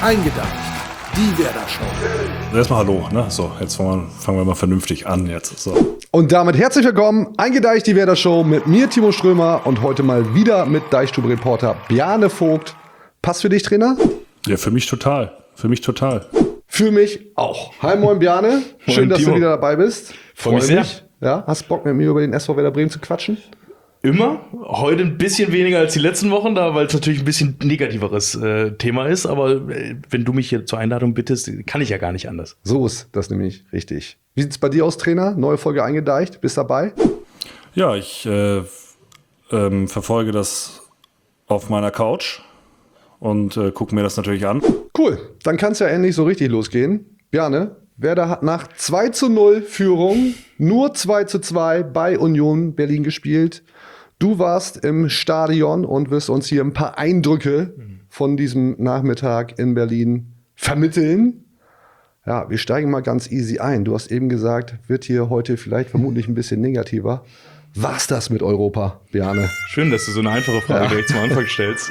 Eingedeicht, die Werder Show. Erstmal hallo, ne? So, jetzt fangen wir mal vernünftig an jetzt. So. Und damit herzlich willkommen, Eingedeicht, die Werder Show mit mir, Timo Strömer, und heute mal wieder mit Deichstube-Reporter Bjarne Vogt. Passt für dich, Trainer? Ja, für mich total. Für mich auch. Hi, moin Bjarne. Schön, dass du wieder dabei bist. Freue mich sehr. Ja, hast Bock mit mir über den SV Werder Bremen zu quatschen? Immer. Heute ein bisschen weniger als die letzten Wochen, da, weil es natürlich ein bisschen negativeres Thema ist. Aber wenn du mich hier zur Einladung bittest, kann ich ja gar nicht anders. So ist das nämlich richtig. Wie sieht es bei dir aus, Trainer? Neue Folge Eingedeicht. Bist dabei? Ja, ich verfolge das auf meiner Couch und gucke mir das natürlich an. Cool. Dann kann es ja endlich so richtig losgehen. Bjarne, Werder hat nach 2:0 Führung nur 2:2 bei Union Berlin gespielt. Du warst im Stadion und wirst uns hier ein paar Eindrücke von diesem Nachmittag in Berlin vermitteln. Ja, wir steigen mal ganz easy ein. Du hast eben gesagt, wird hier heute vielleicht vermutlich ein bisschen negativer. War's das mit Europa, Bjarne? Schön, dass du so eine einfache Frage direkt zum Anfang stellst.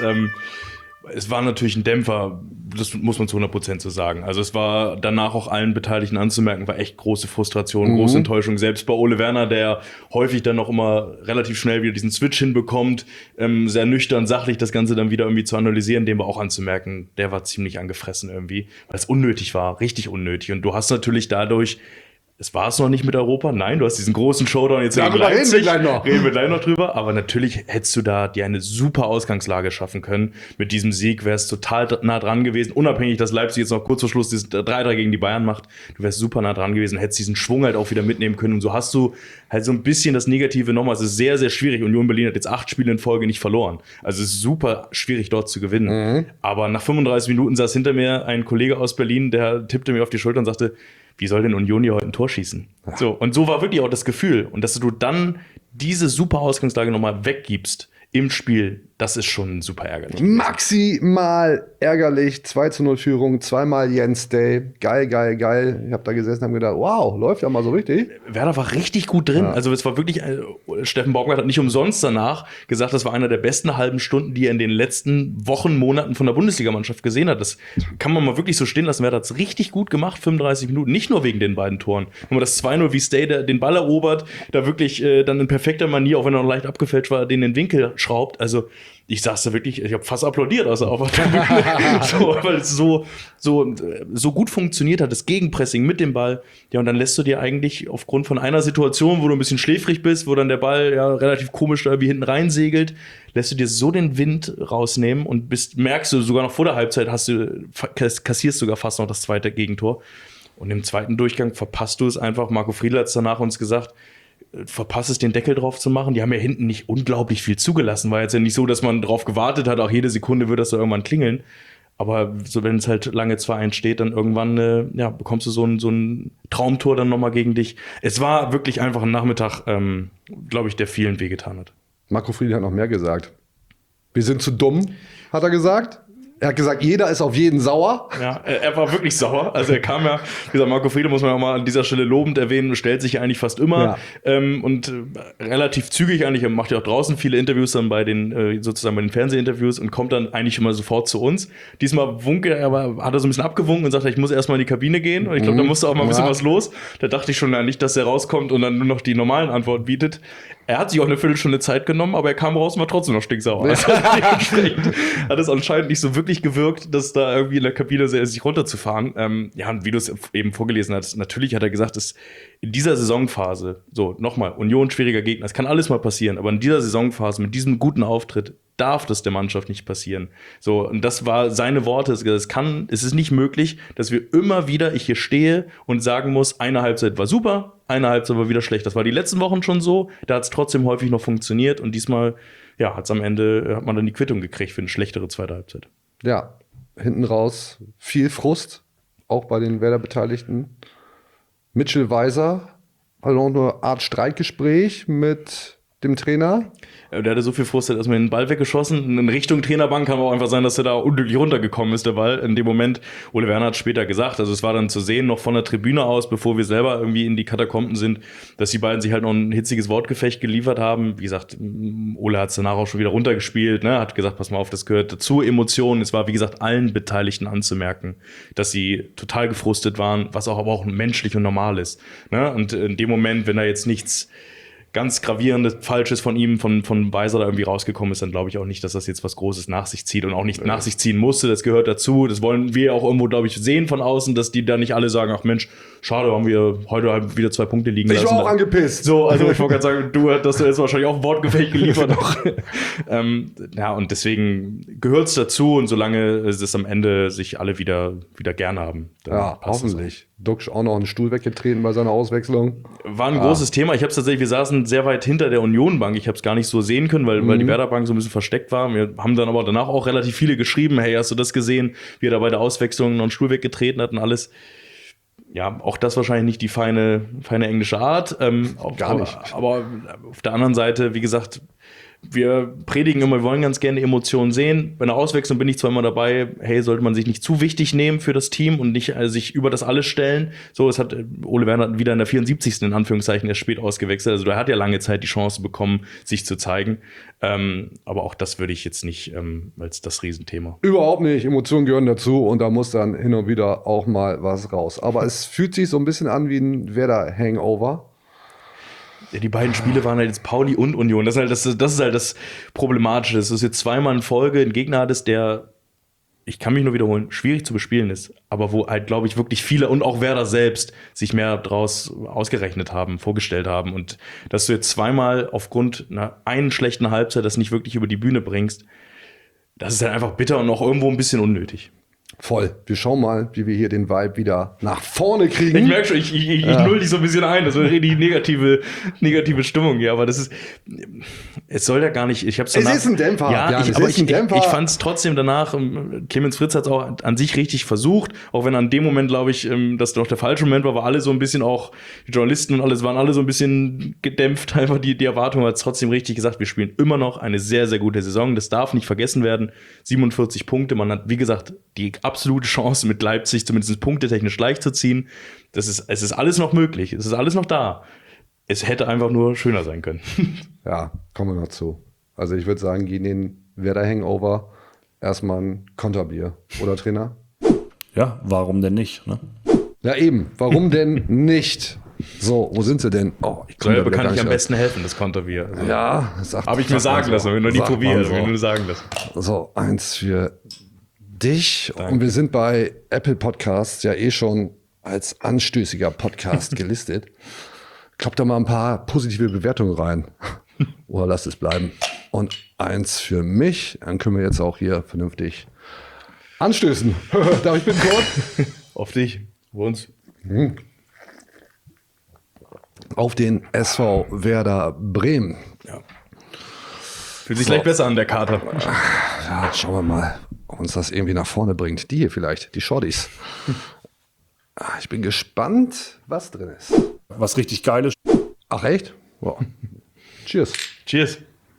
Es war natürlich ein Dämpfer, das muss man zu 100% so sagen. Also es war danach auch allen Beteiligten anzumerken, war echt große Frustration, große Enttäuschung. Selbst bei Ole Werner, der häufig dann noch immer relativ schnell wieder diesen Switch hinbekommt, sehr nüchtern, sachlich das Ganze dann wieder irgendwie zu analysieren, dem war auch anzumerken, der war ziemlich angefressen irgendwie, weil es unnötig war, richtig unnötig. Und du hast natürlich dadurch, es war es noch nicht mit Europa. Nein, du hast diesen großen Showdown jetzt in Leipzig. Reden wir gleich noch drüber. Aber natürlich hättest du da dir eine super Ausgangslage schaffen können. Mit diesem Sieg wärst total nah dran gewesen. Unabhängig, dass Leipzig jetzt noch kurz vor Schluss dieses 3-3 gegen die Bayern macht. Du wärst super nah dran gewesen, hättest diesen Schwung halt auch wieder mitnehmen können. Und so hast du halt so ein bisschen das Negative nochmal. Es ist sehr, sehr schwierig. Union Berlin hat jetzt 8 Spiele in Folge nicht verloren. Also es ist super schwierig, dort zu gewinnen. Aber nach 35 Minuten saß hinter mir ein Kollege aus Berlin, der tippte mir auf die Schulter und sagte, wie soll denn Union hier heute ein Tor schießen? Ja. So, und so war wirklich auch das Gefühl. Und dass du dann diese super Ausgangslage nochmal weggibst im Spiel, das ist schon super ärgerlich. Maximal ärgerlich. 2:0 Führung, zweimal Jens Day. Geil. Ich habe da gesessen und habe gedacht, wow, läuft ja mal so richtig. Werder war richtig gut drin. Ja. Also es war wirklich, Steffen Baumgart hat nicht umsonst danach gesagt, das war einer der besten halben Stunden, die er in den letzten Wochen, Monaten von der Bundesligamannschaft gesehen hat. Das kann man mal wirklich so stehen lassen. Werder hat es richtig gut gemacht, 35 Minuten. Nicht nur wegen den beiden Toren. Wenn man das 2:0, wie Stay den Ball erobert, da wirklich dann in perfekter Manier, auch wenn er noch leicht abgefälscht war, den in den Winkel schraubt. Also ich saß da wirklich, ich habe fast applaudiert, also auf der Bühne, so, weil es so gut funktioniert hat, das Gegenpressing mit dem Ball. Ja, und dann lässt du dir eigentlich aufgrund von einer Situation, wo du ein bisschen schläfrig bist, wo dann der Ball ja relativ komisch da irgendwie hinten reinsegelt, lässt du dir so den Wind rausnehmen und merkst du sogar noch vor der Halbzeit, kassierst sogar fast noch das zweite Gegentor. Und im zweiten Durchgang verpasst du es einfach. Marco Friedl hat es danach uns gesagt, verpasst es, den Deckel drauf zu machen. Die haben ja hinten nicht unglaublich viel zugelassen. War jetzt ja nicht so, dass man drauf gewartet hat, auch jede Sekunde wird das da irgendwann klingeln. Aber so, wenn es halt lange 2-1 steht, dann irgendwann bekommst du so ein Traumtor dann nochmal gegen dich. Es war wirklich einfach ein Nachmittag, glaube ich, der vielen wehgetan hat. Marco Friedl hat noch mehr gesagt. Wir sind zu dumm, hat er gesagt. Er hat gesagt, jeder ist auf jeden sauer. Ja, er war wirklich sauer. Also er kam ja, wie gesagt, Marco Friedl muss man auch mal an dieser Stelle lobend erwähnen, stellt sich ja eigentlich fast immer und relativ zügig eigentlich, er macht ja auch draußen viele Interviews dann bei den Fernsehinterviews und kommt dann eigentlich immer sofort zu uns. Diesmal hat er so ein bisschen abgewunken und sagte, ich muss erstmal in die Kabine gehen. Und ich glaube, da musste auch mal ein bisschen was los. Da dachte ich schon nicht, dass er rauskommt und dann nur noch die normalen Antworten bietet. Er hat sich auch eine Viertelstunde Zeit genommen, aber er kam raus und war trotzdem noch stinksauer. Also hat es anscheinend nicht so wirklich gewirkt, dass da irgendwie in der Kabine sich runterzufahren. Und wie du es eben vorgelesen hast, natürlich hat er gesagt, dass in dieser Saisonphase, so nochmal, Union schwieriger Gegner, es kann alles mal passieren, aber in dieser Saisonphase mit diesem guten Auftritt darf das der Mannschaft nicht passieren. So, und das war seine Worte. Es ist nicht möglich, dass wir immer wieder, ich hier stehe und sagen muss, eine Halbzeit war super, eine Halbzeit war wieder schlecht. Das war die letzten Wochen schon so, da hat es trotzdem häufig noch funktioniert und diesmal, hat man dann die Quittung gekriegt für eine schlechtere zweite Halbzeit. Ja, hinten raus viel Frust, auch bei den Werder-Beteiligten. Mitchell Weiser, also eine Art Streitgespräch mit dem Trainer. Der hatte so viel Frust, der hat erstmal den Ball weggeschossen. In Richtung Trainerbank kann auch einfach sein, dass er da unglücklich runtergekommen ist, der Ball. In dem Moment, Ole Werner hat später gesagt, also es war dann zu sehen, noch von der Tribüne aus, bevor wir selber irgendwie in die Katakomben sind, dass die beiden sich halt noch ein hitziges Wortgefecht geliefert haben. Wie gesagt, Ole hat es danach auch schon wieder runtergespielt, ne? Hat gesagt, pass mal auf, das gehört dazu, Emotionen. Es war, wie gesagt, allen Beteiligten anzumerken, dass sie total gefrustet waren, was auch aber auch menschlich und normal ist. Ne? Und in dem Moment, wenn da jetzt nichts ganz gravierendes Falsches von ihm, von Weiser da irgendwie rausgekommen ist, dann glaube ich auch nicht, dass das jetzt was Großes nach sich zieht und auch nicht nach sich ziehen musste. Das gehört dazu. Das wollen wir auch irgendwo, glaube ich, sehen von außen, dass die da nicht alle sagen, ach Mensch, schade, haben wir heute halt wieder 2 Punkte liegen lassen. Ich war auch angepisst. So, also ich wollte gerade sagen, dass du jetzt wahrscheinlich auch ein Wortgefecht geliefert auch. Ja, und deswegen gehört es dazu und solange es am Ende sich alle wieder gern haben. Dann Ja, passt es. hoffentlich. Duxch auch noch einen Stuhl weggetreten bei seiner Auswechslung. War ein großes Thema. Ich habe es tatsächlich, wir saßen sehr weit hinter der Union-Bank. Ich habe es gar nicht so sehen können, weil die Werder-Bank so ein bisschen versteckt war. Wir haben dann aber danach auch relativ viele geschrieben, hey, hast du das gesehen, wie er da bei der Auswechslung noch einen Stuhl weggetreten hat und alles. Ja, auch das wahrscheinlich nicht die feine englische Art. Gar nicht. Aber auf der anderen Seite, wie gesagt, wir predigen immer, wir wollen ganz gerne Emotionen sehen. Bei einer Auswechslung bin ich zwar immer dabei, hey, sollte man sich nicht zu wichtig nehmen für das Team und nicht sich über das alles stellen. So, es hat Ole Werner wieder in der 74. in Anführungszeichen erst spät ausgewechselt. Also der hat ja lange Zeit die Chance bekommen, sich zu zeigen. Aber auch das würde ich jetzt nicht als das Riesenthema. Überhaupt nicht. Emotionen gehören dazu und da muss dann hin und wieder auch mal was raus. Aber es fühlt sich so ein bisschen an wie ein Werder-Hangover. Ja, die beiden Spiele waren halt jetzt Pauli und Union. Das ist halt das Problematische. Das ist jetzt zweimal in Folge ein Gegner hattest, der, ich kann mich nur wiederholen, schwierig zu bespielen ist. Aber wo halt, glaube ich, wirklich viele und auch Werder selbst sich mehr draus ausgerechnet haben, vorgestellt haben. Und dass du jetzt zweimal aufgrund einer einen schlechten Halbzeit das nicht wirklich über die Bühne bringst, das ist halt einfach bitter und auch irgendwo ein bisschen unnötig. Voll. Wir schauen mal, wie wir hier den Vibe wieder nach vorne kriegen. Ich merke schon, ich null dich so ein bisschen ein. Das wird die negative Stimmung hier. Aber das ist, es soll ja gar nicht, ich hab's danach. Es ist ein Dämpfer. Ja, es ist ein Dämpfer. Ich fand es trotzdem danach, Clemens Fritz hat es auch an sich richtig versucht, auch wenn an dem Moment, glaube ich, das doch der falsche Moment war, alle so ein bisschen auch, die Journalisten und alles waren alle so ein bisschen gedämpft, einfach die Erwartung hat es trotzdem richtig gesagt, wir spielen immer noch eine sehr, sehr gute Saison. Das darf nicht vergessen werden. 47 Punkte, man hat, wie gesagt, die absolute Chance mit Leipzig zumindest punktetechnisch leicht zu ziehen. Es ist alles noch möglich, es ist alles noch da. Es hätte einfach nur schöner sein können. Ja, kommen wir noch zu. Also ich würde sagen, gegen den Werder-Hangover erstmal ein Konterbier. Oder, Trainer? Ja, warum denn nicht? Ne? Ja, eben. Warum denn nicht? So, wo sind sie denn? Oh, ich komme Selber kann ich am besten helfen, das Konterbier. Also, Ja, habe ich mir sagen lassen, wenn du nie probierst, wenn du nur sagen lassen. So, eins für dich. Danke. Und wir sind bei Apple Podcasts ja schon als anstößiger Podcast gelistet. Kloppt da mal ein paar positive Bewertungen rein. Oder lasst es bleiben. Und eins für mich. Dann können wir jetzt auch hier vernünftig anstößen. Darf ich bitte kurz? Auf dich, bei uns. Auf den SV Werder Bremen. Ja. Fühlt sich gleich besser an, der Kater. Ja, schauen wir mal, ob uns das irgendwie nach vorne bringt. Die hier vielleicht, die Shorties. Ich bin gespannt, was drin ist. Was richtig Geiles. Ach echt? Wow. Cheers. Cheers.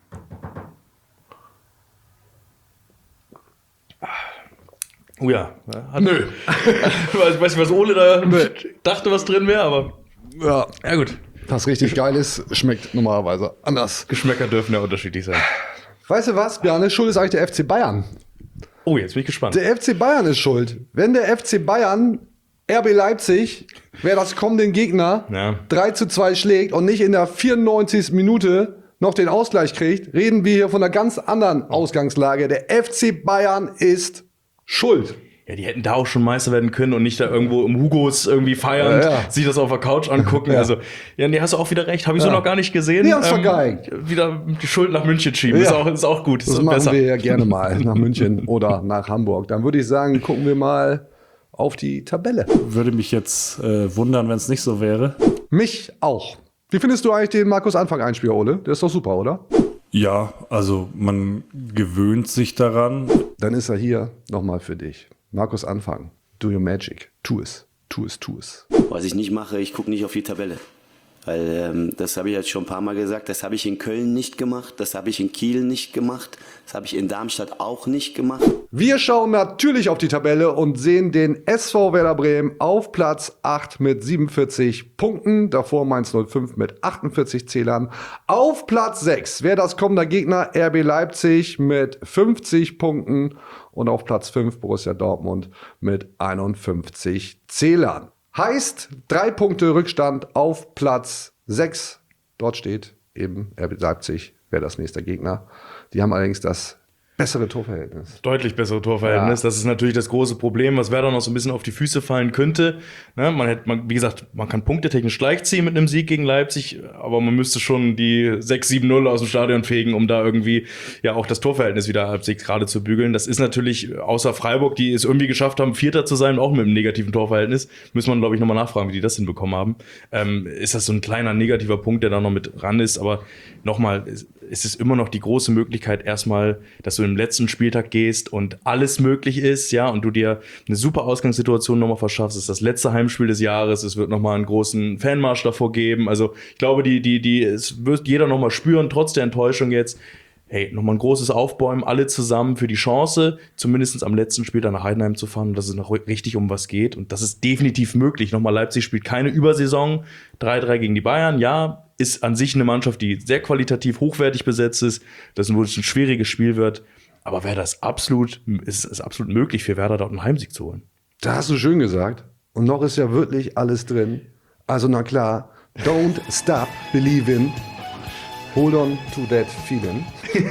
Oh ja. Nö. Ich weiß nicht, was Ole da dachte, was drin wäre, aber Ja, ja gut. was richtig geil ist, schmeckt normalerweise anders. Geschmäcker dürfen ja unterschiedlich sein. Weißt du was, Bjarne? Schuld ist eigentlich der FC Bayern. Oh, jetzt bin ich gespannt. Der FC Bayern ist schuld. Wenn der FC Bayern RB Leipzig, wer das kommende Gegner, Ja. 3:2 schlägt und nicht in der 94. Minute noch den Ausgleich kriegt, reden wir hier von einer ganz anderen Ausgangslage. Der FC Bayern ist schuld. Ja, die hätten da auch schon Meister werden können und nicht da irgendwo im Hugos irgendwie feiern, Ja. sich das auf der Couch angucken. Ja. Also, ja, nee, hast du auch wieder recht. Habe ich so noch gar nicht gesehen. Die haben's vergeigt. Wieder die Schuld nach München schieben. Ja. Ist auch gut. Das Ist machen besser. wir ja gerne mal nach München oder nach Hamburg. Dann würde ich sagen, gucken wir mal auf die Tabelle. Würde mich jetzt wundern, wenn es nicht so wäre. Mich auch. Wie findest du eigentlich den Markus Anfang-Einspieler, Ole? Der ist doch super, oder? Ja, also man gewöhnt sich daran. Dann ist er hier nochmal für dich. Markus Anfang, do your magic. Tu es, tu es, tu es. Was ich nicht mache, ich gucke nicht auf die Tabelle. Weil das habe ich jetzt schon ein paar Mal gesagt, das habe ich in Köln nicht gemacht, das habe ich in Kiel nicht gemacht, das habe ich in Darmstadt auch nicht gemacht. Wir schauen natürlich auf die Tabelle und sehen den SV Werder Bremen auf Platz 8 mit 47 Punkten. Davor Mainz 05 mit 48 Zählern. Auf Platz 6 wäre das kommende Gegner RB Leipzig mit 50 Punkten. Und auf Platz 5 Borussia Dortmund mit 51 Zählern. Heißt 3 Punkte Rückstand auf Platz 6. Dort steht eben RB Leipzig, wäre das nächste Gegner. Die haben allerdings das bessere Torverhältnis. Deutlich bessere Torverhältnis. Ja. Das ist natürlich das große Problem, was Werder noch so ein bisschen auf die Füße fallen könnte. Ne, wie gesagt, man kann punktetechnisch gleichziehen mit einem Sieg gegen Leipzig, aber man müsste schon die 6-7-0 aus dem Stadion fegen, um da irgendwie ja auch das Torverhältnis wieder halbwegs gerade zu bügeln. Das ist natürlich, außer Freiburg, die es irgendwie geschafft haben, Vierter zu sein, auch mit einem negativen Torverhältnis, muss man, glaube ich, nochmal nachfragen, wie die das hinbekommen haben. Ist das so ein kleiner negativer Punkt, der da noch mit ran ist, aber nochmal, es ist immer noch die große Möglichkeit erstmal, dass du im letzten Spieltag gehst und alles möglich ist, ja, und du dir eine super Ausgangssituation nochmal verschaffst. Es ist das letzte Heimspiel des Jahres, es wird nochmal einen großen Fanmarsch davor geben. Also ich glaube, es wird jeder nochmal spüren, trotz der Enttäuschung jetzt, hey, nochmal ein großes Aufbäumen, alle zusammen für die Chance, zumindest am letzten Spiel dann nach Heidenheim zu fahren, dass es noch richtig um was geht. Und das ist definitiv möglich. Nochmal, Leipzig spielt keine Übersaison, 3-3 gegen die Bayern, ja, ist an sich eine Mannschaft, die sehr qualitativ hochwertig besetzt ist, das ein schwieriges Spiel wird. Aber ist absolut möglich für Werder, dort einen Heimsieg zu holen. Da hast du schön gesagt. Und noch ist ja wirklich alles drin. Also na klar, don't stop believing. Hold on to that feeling.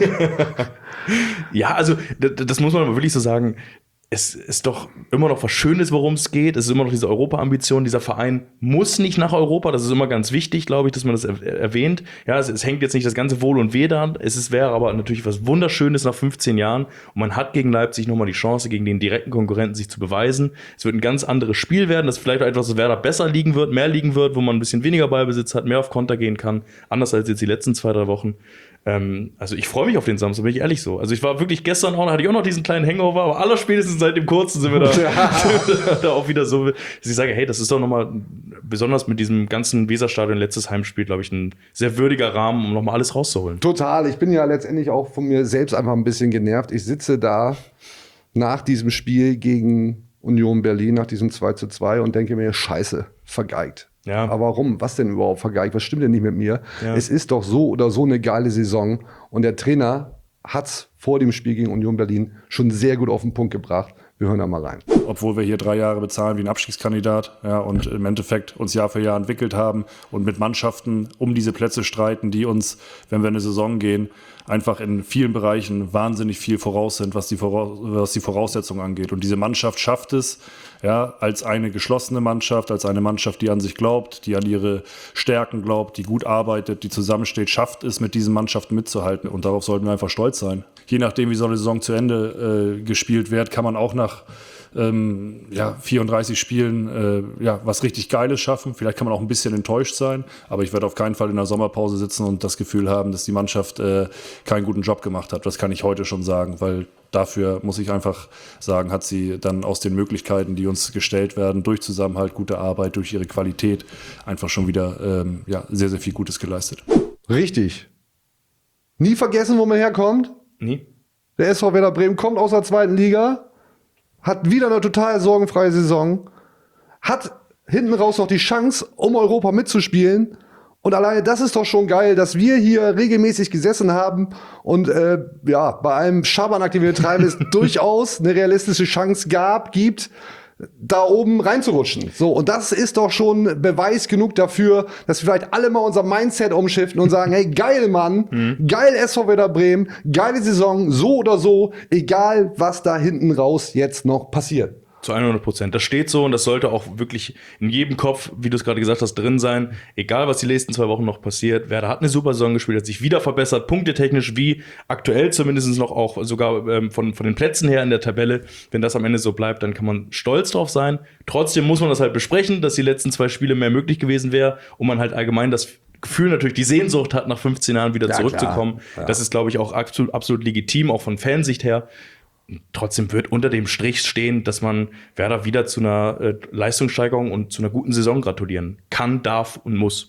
Ja, also das muss man aber wirklich so sagen. Es ist doch immer noch was Schönes, worum es geht. Es ist immer noch diese Europa-Ambition. Dieser Verein muss nicht nach Europa. Das ist immer ganz wichtig, glaube ich, dass man das erwähnt. Ja, es hängt jetzt nicht das ganze Wohl und Weh daran. Wäre aber natürlich was Wunderschönes nach 15 Jahren. Und man hat gegen Leipzig nochmal die Chance, gegen den direkten Konkurrenten sich zu beweisen. Es wird ein ganz anderes Spiel werden, das vielleicht auch etwas, was Werder besser liegen wird, mehr liegen wird, wo man ein bisschen weniger Ballbesitz hat, mehr auf Konter gehen kann. Anders als jetzt die letzten 2-3 Wochen. Also ich freue mich auf den Samstag, bin ich ehrlich so. Also ich war wirklich gestern auch, hatte ich auch noch diesen kleinen Hangover, aber allerspätestens seit dem Kurzen sind wir da auch wieder so, dass ich sage, hey, das ist doch nochmal, besonders mit diesem ganzen Weserstadion letztes Heimspiel, glaube ich, ein sehr würdiger Rahmen, um nochmal alles rauszuholen. Total, ich bin ja letztendlich auch von mir selbst einfach ein bisschen genervt. Ich sitze da nach diesem Spiel gegen Union Berlin, nach diesem 2:2 und denke mir, scheiße, vergeigt. Ja. Aber warum? Was denn überhaupt vergeigt? Was stimmt denn nicht mit mir? Ja. Es ist doch so oder so eine geile Saison. Und der Trainer hat's vor dem Spiel gegen Union Berlin schon sehr gut auf den Punkt gebracht. Wir hören da mal rein. Obwohl wir hier 3 Jahre bezahlen wie ein Abstiegskandidat, ja, und im Endeffekt uns Jahr für Jahr entwickelt haben und mit Mannschaften um diese Plätze streiten, die uns, wenn wir in eine Saison gehen, einfach in vielen Bereichen wahnsinnig viel voraus sind, was die Voraussetzungen angeht. Und diese Mannschaft schafft es, ja, als eine geschlossene Mannschaft, als eine Mannschaft, die an sich glaubt, die an ihre Stärken glaubt, die gut arbeitet, die zusammensteht, schafft es, mit diesen Mannschaften mitzuhalten. Und darauf sollten wir einfach stolz sein. Je nachdem, wie so eine Saison zu Ende gespielt wird, kann man auch nach 34 Spielen was richtig Geiles schaffen. Vielleicht kann man auch ein bisschen enttäuscht sein, aber ich werde auf keinen Fall in der Sommerpause sitzen und das Gefühl haben, dass die Mannschaft keinen guten Job gemacht hat. Das kann ich heute schon sagen, weil dafür, muss ich einfach sagen, hat sie dann aus den Möglichkeiten, die uns gestellt werden, durch Zusammenhalt, gute Arbeit, durch ihre Qualität, einfach schon wieder sehr, sehr viel Gutes geleistet. Richtig. Nie vergessen, wo man herkommt. Nie. Der SV Werder Bremen kommt aus der 2. Liga, hat wieder eine total sorgenfreie Saison, hat hinten raus noch die Chance, um Europa mitzuspielen. Und alleine das ist doch schon geil, dass wir hier regelmäßig gesessen haben und bei einem Schabernack, den wir treiben, es durchaus eine realistische Chance gibt, da oben reinzurutschen. So, und das ist doch schon Beweis genug dafür, dass wir vielleicht alle mal unser Mindset umschiften und sagen, hey, geil, Mann, geil SV Werder Bremen, geile Saison, so oder so, egal was da hinten raus jetzt noch passiert. Zu 100%. Das steht so und das sollte auch wirklich in jedem Kopf, wie du es gerade gesagt hast, drin sein. Egal, was die nächsten 2 Wochen noch passiert. Werder hat eine super Saison gespielt, hat sich wieder verbessert, punktetechnisch wie aktuell zumindest noch auch sogar von den Plätzen her in der Tabelle. Wenn das am Ende so bleibt, dann kann man stolz drauf sein. Trotzdem muss man das halt besprechen, dass die letzten 2 Spiele mehr möglich gewesen wäre und man halt allgemein das Gefühl natürlich, die Sehnsucht hat, nach 15 Jahren wieder zurückzukommen. Ja. Das ist, glaube ich, auch absolut legitim, auch von Fansicht her. Trotzdem wird unter dem Strich stehen, dass man Werder wieder zu einer Leistungssteigerung und zu einer guten Saison gratulieren kann, darf und muss.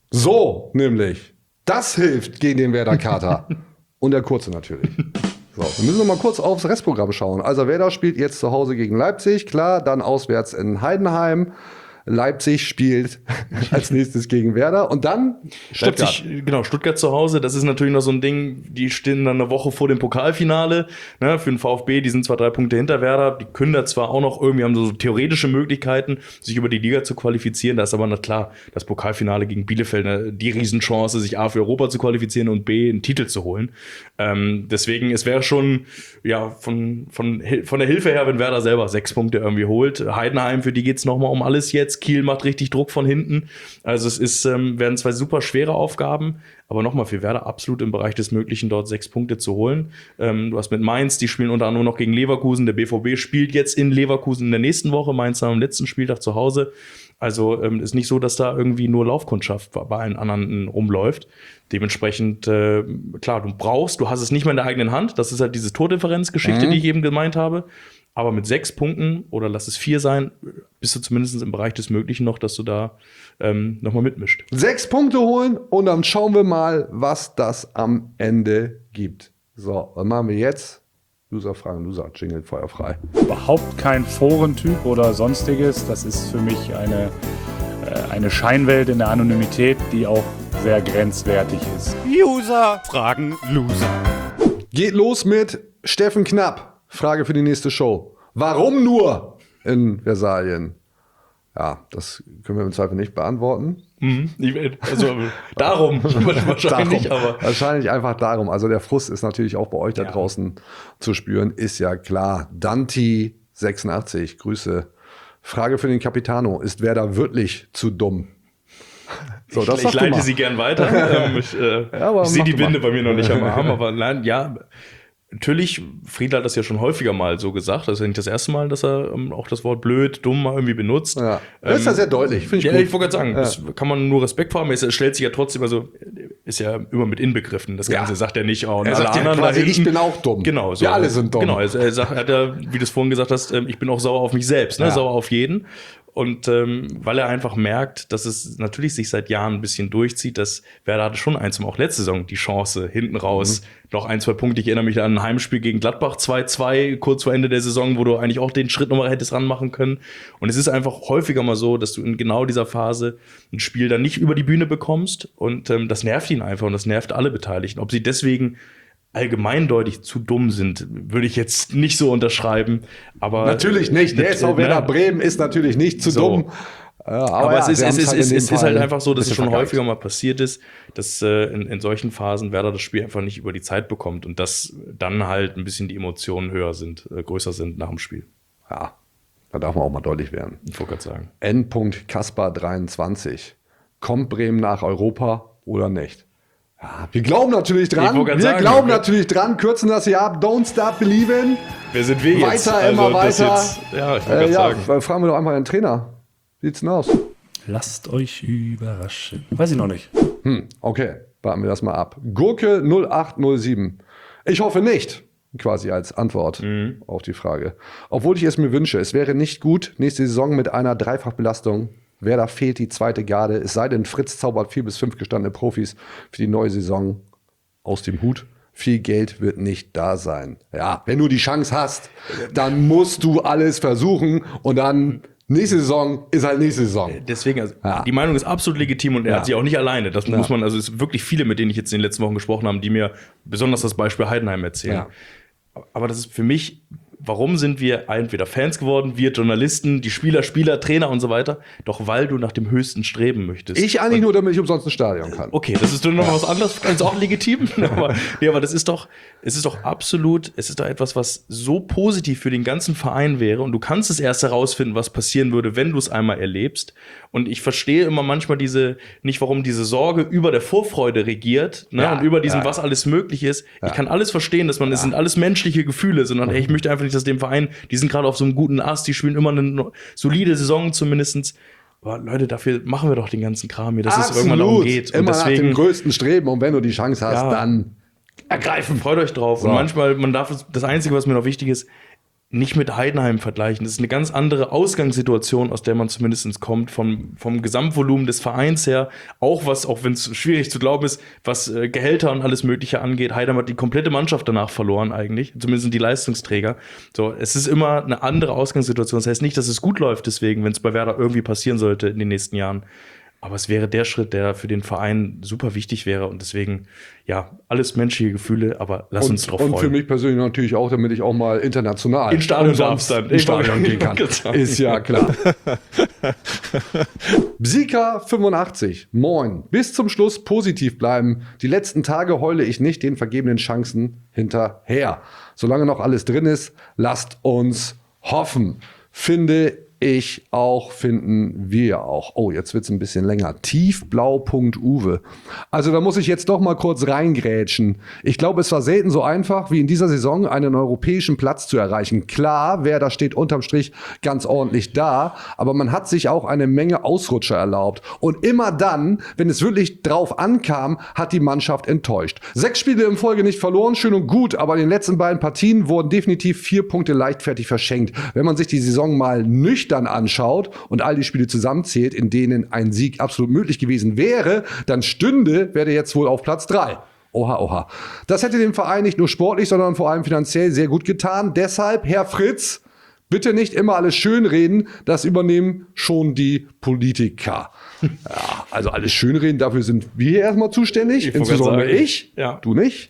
So, nämlich. Das hilft gegen den Werder-Kater. Und der Kurze natürlich. So, wir müssen noch mal kurz aufs Restprogramm schauen. Also Werder spielt jetzt zu Hause gegen Leipzig, klar, dann auswärts in Heidenheim. Leipzig spielt als nächstes gegen Werder und dann Stuttgart. Stuttgart zu Hause, das ist natürlich noch so ein Ding, die stehen dann eine Woche vor dem Pokalfinale, ne, für den VfB, die sind zwar 3 Punkte hinter Werder, die können da zwar auch noch irgendwie, haben so theoretische Möglichkeiten, sich über die Liga zu qualifizieren, da ist aber na klar, das Pokalfinale gegen Bielefeld, ne, die Riesenchance, sich A für Europa zu qualifizieren und B einen Titel zu holen. Deswegen, es wäre schon, ja, von der Hilfe her, wenn Werder selber 6 Punkte irgendwie holt. Heidenheim, für die geht's nochmal um alles jetzt. Kiel macht richtig Druck von hinten. Also es werden 2 super schwere Aufgaben, aber nochmal für Werder absolut im Bereich des Möglichen, dort 6 Punkte zu holen. Du hast mit Mainz, die spielen unter anderem noch gegen Leverkusen. Der BVB spielt jetzt in Leverkusen in der nächsten Woche, Mainz am letzten Spieltag zu Hause. Also ist nicht so, dass da irgendwie nur Laufkundschaft bei allen anderen rumläuft. Dementsprechend, klar, du hast es nicht mehr in der eigenen Hand. Das ist halt diese Tordifferenzgeschichte, die ich eben gemeint habe. Aber mit 6 Punkten oder lass es 4 sein, bist du zumindest im Bereich des Möglichen noch, dass du da nochmal mitmischt. 6 Punkte holen und dann schauen wir mal, was das am Ende gibt. So, was machen wir jetzt? Loser-Fragen, Loser-Jingle, feuerfrei. Überhaupt kein Forentyp oder sonstiges. Das ist für mich eine Scheinwelt in der Anonymität, die auch sehr grenzwertig ist. User fragen Loser. Geht los mit Steffen Knapp. Frage für die nächste Show. Warum nur in Versalien? Ja, das können wir im Zweifel nicht beantworten. Also darum wahrscheinlich, aber wahrscheinlich einfach darum. Also der Frust ist natürlich auch bei euch da draußen zu spüren, ist ja klar. Danti86, Grüße. Frage für den Capitano. Ist Werder wirklich zu dumm? So, ich leite sie gern weiter. Ich sehe die Binde bei mir noch nicht am Arm, aber nein, ja. Natürlich, Friedl hat das ja schon häufiger mal so gesagt. Das ist ja nicht das erste Mal, dass er auch das Wort blöd, dumm mal irgendwie benutzt. Ja. Das ist ja sehr deutlich, finde ich gut. Ich wollte gerade sagen, das kann man nur Respekt vor haben. Es stellt sich ja trotzdem, also ist ja immer mit inbegriffen. Das Ganze sagt er nicht, und er alle sagt anderen quasi, ich bin auch dumm. Genau, so. Wir alle sind dumm. Genau, er hat ja, wie du es vorhin gesagt hast, ich bin auch sauer auf mich selbst, ne? Sauer auf jeden. Und weil er einfach merkt, dass es natürlich sich seit Jahren ein bisschen durchzieht, dass Werder hatte schon auch letzte Saison die Chance, hinten raus noch 1, 2 Punkte. Ich erinnere mich an ein Heimspiel gegen Gladbach 2-2, kurz vor Ende der Saison, wo du eigentlich auch den Schritt nochmal hättest ranmachen können. Und es ist einfach häufiger mal so, dass du in genau dieser Phase ein Spiel dann nicht über die Bühne bekommst. Und das nervt ihn einfach und das nervt alle Beteiligten. Ob sie deswegen allgemeindeutig zu dumm sind, würde ich jetzt nicht so unterschreiben. Aber natürlich nicht. Der SV Werder Bremen ist natürlich nicht zu dumm. Aber es ist halt einfach so, dass es schon häufiger mal passiert ist, dass in solchen Phasen Werder das Spiel einfach nicht über die Zeit bekommt und dass dann halt ein bisschen die Emotionen größer sind nach dem Spiel. Ja, da darf man auch mal deutlich werden. Ich wollte gerade sagen. N. Kaspar 23. Kommt Bremen nach Europa oder nicht? Ja, wir glauben natürlich dran. Natürlich dran. Kürzen das hier ab. Don't stop believing. Wer sind wir jetzt? Weiter, immer weiter. Ja, ich wollte gerade sagen. Fragen wir doch einfach den Trainer. Wie sieht's denn aus? Lasst euch überraschen. Weiß ich noch nicht. Okay, warten wir das mal ab. Gurke 0807. Ich hoffe nicht. Quasi als Antwort auf die Frage. Obwohl ich es mir wünsche, es wäre nicht gut, nächste Saison mit einer Dreifachbelastung. Werder fehlt die zweite Garde. Es sei denn, Fritz zaubert 4 bis 5 gestandene Profis für die neue Saison aus dem Hut. Viel Geld wird nicht da sein. Ja, wenn du die Chance hast, dann musst du alles versuchen und dann nächste Saison ist halt nächste Saison. Deswegen, also, die Meinung ist absolut legitim und er hat sie auch nicht alleine. Das muss man, also es sind wirklich viele, mit denen ich jetzt in den letzten Wochen gesprochen habe, die mir besonders das Beispiel Heidenheim erzählen. Ja. Aber das ist für mich, warum sind wir entweder Fans geworden, wir Journalisten, die Spieler, Trainer und so weiter? Doch weil du nach dem Höchsten streben möchtest. Ich eigentlich nur, damit ich umsonst ein Stadion kann. Okay, das ist doch noch was anderes, ganz auch legitim. aber das ist doch, es ist doch etwas, was so positiv für den ganzen Verein wäre und du kannst es erst herausfinden, was passieren würde, wenn du es einmal erlebst. Und ich verstehe immer manchmal nicht, warum diese Sorge über der Vorfreude regiert, ne? Und über diesem, was alles möglich ist. Ich kann alles verstehen, dass es sind alles menschliche Gefühle, sondern ich möchte einfach nicht, dass dem Verein, die sind gerade auf so einem guten Ast, die spielen immer eine solide Saison zumindest. Aber Leute, dafür machen wir doch den ganzen Kram hier, dass es irgendwann darum geht. Immer und deswegen, nach dem größten Streben und wenn du die Chance hast, dann ergreifen. Freut euch drauf. So. Und manchmal, das Einzige, was mir noch wichtig ist, nicht mit Heidenheim vergleichen. Das ist eine ganz andere Ausgangssituation, aus der man zumindest kommt, vom Gesamtvolumen des Vereins her. Auch wenn es schwierig zu glauben ist, was Gehälter und alles Mögliche angeht. Heidenheim hat die komplette Mannschaft danach verloren eigentlich, zumindest die Leistungsträger. So, es ist immer eine andere Ausgangssituation. Das heißt nicht, dass es gut läuft deswegen, wenn es bei Werder irgendwie passieren sollte in den nächsten Jahren. Aber es wäre der Schritt, der für den Verein super wichtig wäre. Und deswegen, ja, alles menschliche Gefühle, aber lass uns drauf freuen. Und für mich persönlich natürlich auch, damit ich auch mal international ins Stadion gehen kann. Ist ja klar. Bsika 85. Moin. Bis zum Schluss positiv bleiben. Die letzten Tage heule ich nicht den vergebenen Chancen hinterher. Solange noch alles drin ist, lasst uns hoffen. Finden wir auch. Oh, jetzt wird's ein bisschen länger. Tiefblau.uwe. Also da muss ich jetzt doch mal kurz reingrätschen. Ich glaube, es war selten so einfach, wie in dieser Saison einen europäischen Platz zu erreichen. Klar, Werder steht unterm Strich ganz ordentlich da, aber man hat sich auch eine Menge Ausrutscher erlaubt. Und immer dann, wenn es wirklich drauf ankam, hat die Mannschaft enttäuscht. 6 Spiele in Folge nicht verloren, schön und gut, aber in den letzten beiden Partien wurden definitiv 4 Punkte leichtfertig verschenkt. Wenn man sich die Saison mal nüchtern anschaut und all die Spiele zusammenzählt, in denen ein Sieg absolut möglich gewesen wäre, dann stünde Werder jetzt wohl auf Platz 3. Oha, oha. Das hätte dem Verein nicht nur sportlich, sondern vor allem finanziell sehr gut getan. Deshalb, Herr Fritz, bitte nicht immer alles schönreden, das übernehmen schon die Politiker. Ja, also alles schönreden, dafür sind wir hier erstmal zuständig, insbesondere ich, ja. Du nicht.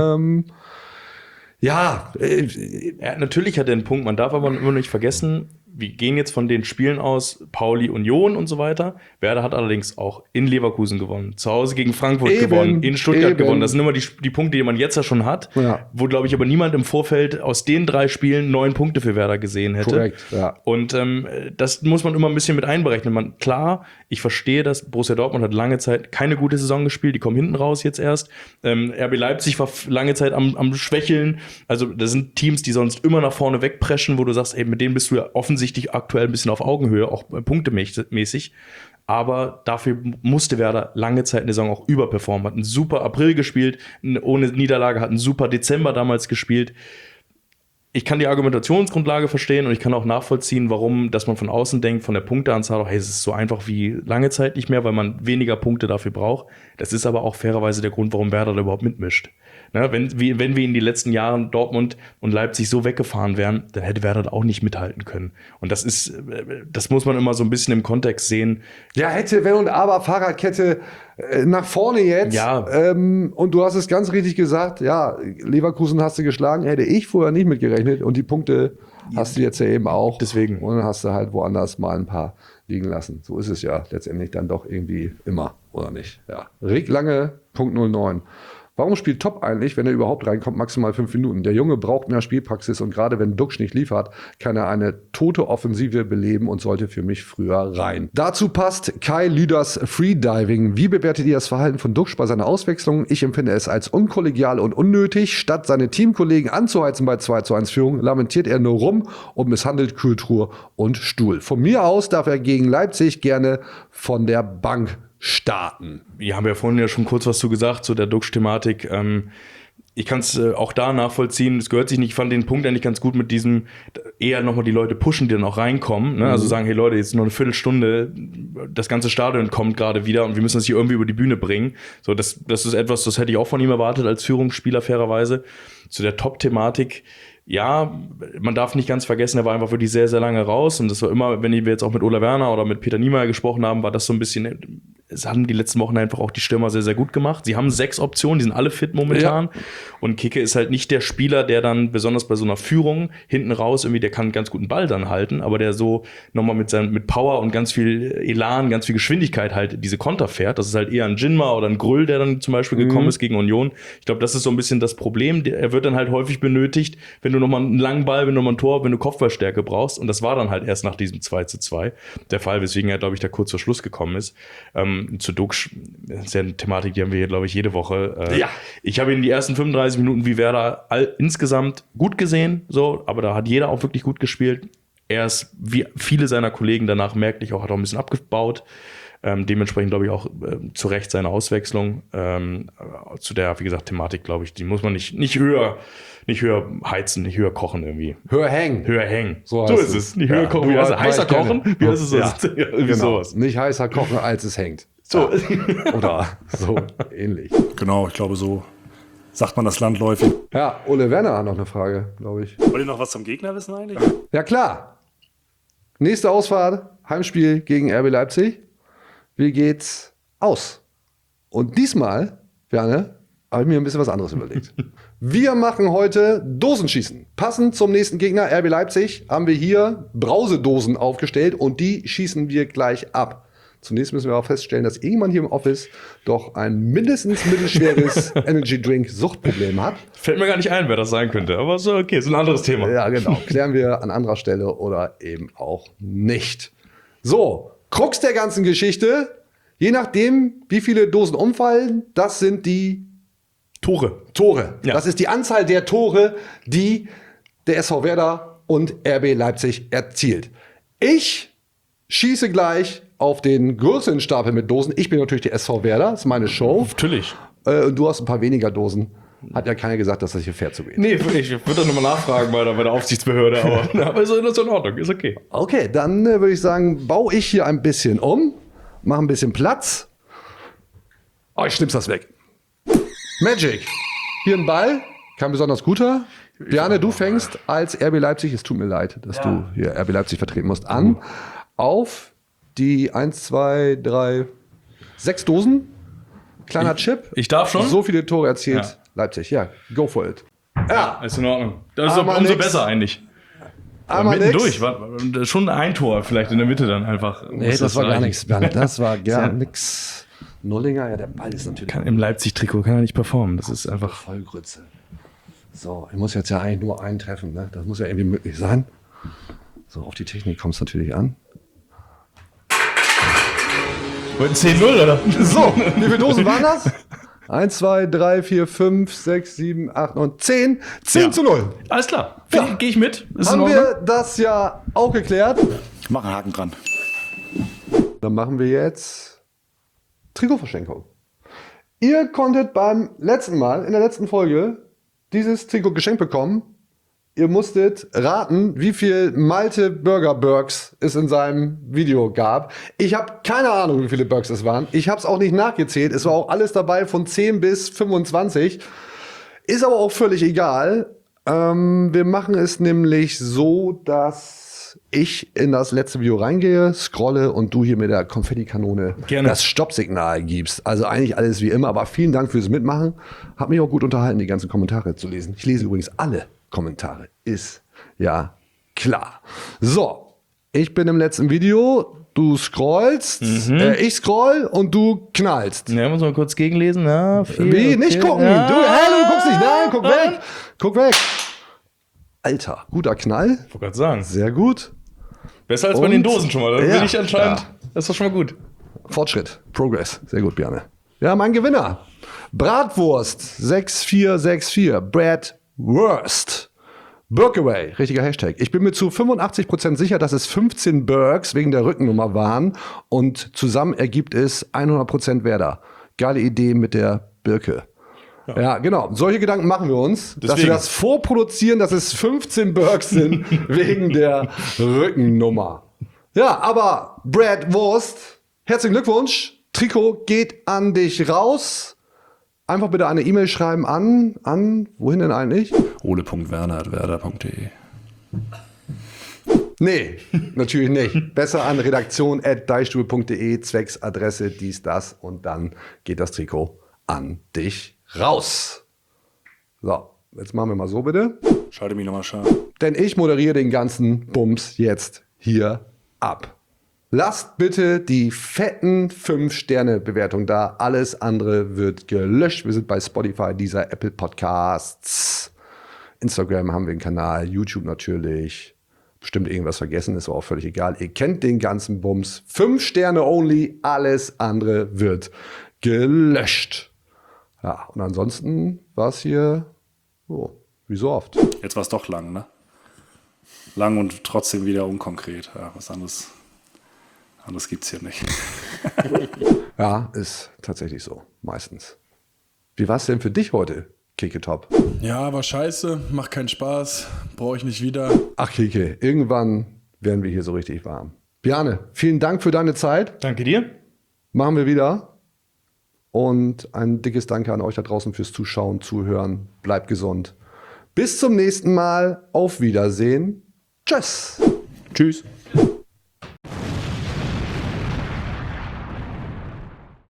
Ja, natürlich hat er einen Punkt, man darf aber immer nicht vergessen, wir gehen jetzt von den Spielen aus, Pauli, Union und so weiter. Werder hat allerdings auch in Leverkusen gewonnen, zu Hause gegen Frankfurt gewonnen, in Stuttgart gewonnen. Das sind immer die Punkte, die man jetzt ja schon hat, wo, glaube ich, aber niemand im Vorfeld aus den 3 Spielen 9 Punkte für Werder gesehen hätte. Korrekt, ja. Und das muss man immer ein bisschen mit einberechnen. Klar, ich verstehe das, Borussia Dortmund hat lange Zeit keine gute Saison gespielt, die kommen hinten raus jetzt erst. RB Leipzig war lange Zeit am Schwächeln. Also das sind Teams, die sonst immer nach vorne wegpreschen, wo du sagst, ey, mit denen bist du ja offensichtlich aktuell ein bisschen auf Augenhöhe, auch punktemäßig. Aber dafür musste Werder lange Zeit in der Saison auch überperformen. Hat einen super April gespielt, ohne Niederlage, hat einen super Dezember damals gespielt. Ich kann die Argumentationsgrundlage verstehen und ich kann auch nachvollziehen, warum, dass man von außen denkt, von der Punkteanzahl, auch, hey, es ist so einfach wie lange Zeit nicht mehr, weil man weniger Punkte dafür braucht. Das ist aber auch fairerweise der Grund, warum Werder da überhaupt mitmischt. Ne, wenn wir in den letzten Jahren Dortmund und Leipzig so weggefahren wären, dann hätte Werder da auch nicht mithalten können. Und das muss man immer so ein bisschen im Kontext sehen. Ja, hätte, wenn und aber, Fahrradkette nach vorne jetzt. Ja. Und du hast es ganz richtig gesagt, ja, Leverkusen hast du geschlagen, hätte ich vorher nicht mitgerechnet. Und die Punkte hast du jetzt ja eben auch. Deswegen. Und dann hast du halt woanders mal ein paar liegen lassen. So ist es ja letztendlich dann doch irgendwie immer, oder nicht? Ja. Rick Lange, Punkt 09. Warum spielt Top eigentlich, wenn er überhaupt reinkommt, maximal 5 Minuten? Der Junge braucht mehr Spielpraxis und gerade wenn Duxch nicht liefert, kann er eine tote Offensive beleben und sollte für mich früher rein. Dazu passt Kai Lüders Freediving. Wie bewertet ihr das Verhalten von Duxch bei seiner Auswechslung? Ich empfinde es als unkollegial und unnötig. Statt seine Teamkollegen anzuheizen bei 2:1 Führung, lamentiert er nur rum und misshandelt Kultur und Stuhl. Von mir aus darf er gegen Leipzig gerne von der Bank starten. Wir haben ja vorhin ja schon kurz was zu gesagt, zu der Duxch-Thematik. Ich kann es auch da nachvollziehen, es gehört sich nicht, ich fand den Punkt eigentlich ganz gut mit diesem, eher nochmal die Leute pushen, die dann auch reinkommen, ne? Also sagen, hey Leute, jetzt nur eine Viertelstunde, das ganze Stadion kommt gerade wieder und wir müssen das hier irgendwie über die Bühne bringen. So, das ist etwas, das hätte ich auch von ihm erwartet als Führungsspieler fairerweise. Zu der Top-Thematik, ja, man darf nicht ganz vergessen, er war einfach wirklich sehr, sehr lange raus und das war immer, wenn wir jetzt auch mit Ola Werner oder mit Peter Niemeyer gesprochen haben, war das so ein bisschen, es haben die letzten Wochen einfach auch die Stürmer sehr, sehr gut gemacht. Sie haben 6 Optionen, die sind alle fit momentan und Kicke ist halt nicht der Spieler, der dann besonders bei so einer Führung hinten raus irgendwie, der kann ganz guten Ball dann halten, aber der so nochmal mit Power und ganz viel Elan, ganz viel Geschwindigkeit halt diese Konter fährt. Das ist halt eher ein Jinma oder ein Grüll, der dann zum Beispiel gekommen ist gegen Union. Ich glaube, das ist so ein bisschen das Problem. Er wird dann halt häufig benötigt, wenn du nochmal einen langen Ball, wenn du nochmal ein Tor, wenn du Kopfballstärke brauchst. Und das war dann halt erst nach diesem 2:2 der Fall, weswegen er, glaube ich, da kurz vor Schluss gekommen ist. Zu Duxch, das ist ja eine Thematik, die haben wir hier, glaube ich, jede Woche. Ich habe ihn die ersten 35 Minuten wie Werder insgesamt gut gesehen, so, aber da hat jeder auch wirklich gut gespielt. Er ist, wie viele seiner Kollegen danach merklich auch, hat auch ein bisschen abgebaut. Dementsprechend glaube ich auch zu Recht seine Auswechslung. Zu der, wie gesagt, Thematik, glaube ich, die muss man nicht höher heizen, nicht höher kochen irgendwie. Höher hängen. Höher hängen. So So heißt ist es. es. Nicht höher Ja, kochen. du Wie heißt es? weißt Heißer gerne. kochen? Wie heißt es? Ja, Irgendwie genau. sowas. Nicht heißer kochen, als es hängt. So. Oder so ähnlich. Genau, ich glaube, so sagt man das landläufig. Ja, Ole Werner hat noch eine Frage, glaube ich. Wollt ihr noch was zum Gegner wissen eigentlich? Ja, klar. Nächste Ausfahrt, Heimspiel gegen RB Leipzig. Wie geht's aus? Und diesmal, Werner, habe ich mir ein bisschen was anderes überlegt. Wir machen heute Dosenschießen. Passend zum nächsten Gegner, RB Leipzig, haben wir hier Brausedosen aufgestellt und die schießen wir gleich ab. Zunächst müssen wir auch feststellen, dass irgendjemand hier im Office doch ein mindestens mittelschweres Energy Drink Suchtproblem hat. Fällt mir gar nicht ein, wer das sein könnte. Aber so, okay, ist ein anderes Thema. Ja, genau. Klären wir an anderer Stelle oder eben auch nicht. So, Krux der ganzen Geschichte. Je nachdem, wie viele Dosen umfallen, das sind die Tore. Ja. Das ist die Anzahl der Tore, die der SV Werder und RB Leipzig erzielt. Ich schieße gleich auf den größeren Stapel mit Dosen. Ich bin natürlich der SV Werder, das ist meine Show. Natürlich. Und du hast ein paar weniger Dosen. Hat ja keiner gesagt, dass das hier fair zugeht. Nee, ich würde doch nochmal nachfragen bei der Aufsichtsbehörde, aber ist in Ordnung, ist okay. Okay, dann würde ich sagen, baue ich hier ein bisschen um, mache ein bisschen Platz. Oh, ich schnipp's das weg. Magic. Hier ein Ball, kein besonders guter. Bjarne, du fängst als RB Leipzig, es tut mir leid, dass du hier RB Leipzig vertreten musst, an. Auf die 1, 2, 3, 6 Dosen. Kleiner Chip. Ich darf schon? So viele Tore erzielt Ja. Leipzig. Ja, go for it. Ja, Ist in Ordnung. Das ist Aber umso nix. besser eigentlich. einmal Mitten nix. durch. Schon ein Tor vielleicht in der Mitte dann einfach. Nee, Muss das war gar reichen. nichts, Bjarne. Das war gar nichts. Nullinger, ja, der Ball ist natürlich Im Leipzig-Trikot kann er nicht performen. Das ist einfach. Vollgrütze. So, ich muss jetzt ja eigentlich nur einen treffen. Ne? Das muss ja irgendwie möglich sein. So, auf die Technik kommt es natürlich an. Wollten 10-0, oder? So, wie viele Dosen waren das? 1, 2, 3, 4, 5, 6, 7, 8, 9, 10. 10 zu 0. Alles klar. Ja. Gehe ich mit. Ist in Haben Ordnung. wir das ja auch geklärt. Ich mache einen Haken dran. Dann machen wir jetzt Trikotverschenkung. Ihr konntet beim letzten Mal, in der letzten Folge, dieses Trikot geschenkt bekommen. Ihr musstet raten, wie viel Malte Burger Burgs es in seinem Video gab. Ich habe keine Ahnung, wie viele Burgs es waren. Ich habe es auch nicht nachgezählt. Es war auch alles dabei von 10 bis 25. Ist aber auch völlig egal. Wir machen es nämlich so, dass ich in das letzte Video reingehe, scrolle und du hier mit der Konfettikanone Gerne. das Stoppsignal gibst. Also eigentlich alles wie immer, aber vielen Dank fürs Mitmachen. Hat mich auch gut unterhalten, die ganzen Kommentare zu lesen. Ich lese übrigens alle Kommentare. Ist ja klar. So, ich bin im letzten Video, du scrollst, ich scroll und du knallst. Ja, muss man kurz gegenlesen. Ja, viel, Wie? okay. Nicht gucken. Ja. Du guckst nicht. Nein, guck weg. Guck weg. Alter, guter Knall. Ich wollte gerade sagen. Sehr gut. Besser als bei Und- den Dosen schon mal. Da Ja. bin ich anscheinend. Ja. Das ist doch schon mal gut. Fortschritt. Progress. Sehr gut, Bjarne. Ja, mein Gewinner. Bratwurst 6464. Brad Wurst. Burkaway, richtiger Hashtag. Ich bin mir zu 85% sicher, dass es 15 Burks wegen der Rückennummer waren und zusammen ergibt es 100% Werder. Geile Idee mit der Birke. Ja, genau. Solche Gedanken machen wir uns, dass wir Deswegen. das vorproduzieren, dass es 15 Burks sind wegen der Rückennummer. Ja, aber Brad Wurst, herzlichen Glückwunsch. Trikot geht an dich raus. Einfach bitte eine E-Mail schreiben an, wohin denn eigentlich? ole.werner@werder.de. Nee, natürlich nicht. Besser an redaktion@deichstuhl.de, zwecks Adresse, dies, das und dann geht das Trikot an dich raus. So, jetzt machen wir mal so bitte. Schalte mich nochmal scharf. Denn ich moderiere den ganzen Bums jetzt hier ab. Lasst bitte die fetten 5-Sterne-Bewertung da. Alles andere wird gelöscht. Wir sind bei Spotify, dieser Apple Podcasts. Instagram haben wir einen Kanal, YouTube natürlich. Bestimmt irgendwas vergessen, ist aber auch völlig egal. Ihr kennt den ganzen Bums. 5 Sterne only, alles andere wird gelöscht. Ja, und ansonsten war es hier, wie so oft. Jetzt war es doch lang, ne? lang und trotzdem wieder unkonkret. Ja, was anderes gibt es hier nicht. Ja, ist tatsächlich so, meistens. Wie war es denn für dich heute, Keke Top? Ja, war scheiße, macht keinen Spaß, brauche ich nicht wieder. Ach Keke, irgendwann werden wir hier so richtig warm. Bjarne, vielen Dank für deine Zeit. Danke dir. Machen wir wieder. Und ein dickes Danke an euch da draußen fürs Zuschauen, Zuhören. Bleibt gesund. Bis zum nächsten Mal. Auf Wiedersehen. Tschüss. Tschüss.